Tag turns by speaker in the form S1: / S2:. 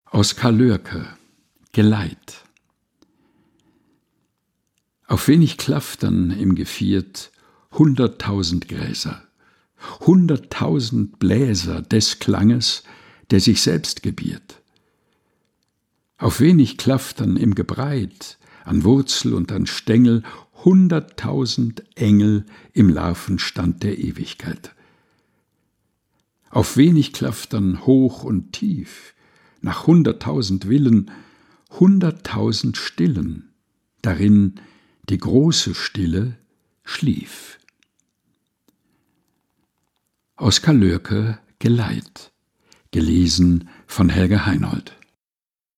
S1: Aus Karl Loerke, Geleit. Auf wenig Klaftern im Geviert 100.000 Gräser, 100.000 Bläser des Klanges, der sich selbst gebiert. Auf wenig Klaftern im Gebreit, an Wurzel und an Stängel 100.000 Engel im Larvenstand der Ewigkeit. Auf wenig Klaftern hoch und tief, nach 100.000 Willen, 100.000 Stillen, darin die große Stille schlief. Aus Karl Loerke, Geleit, gelesen von Helga Heinold.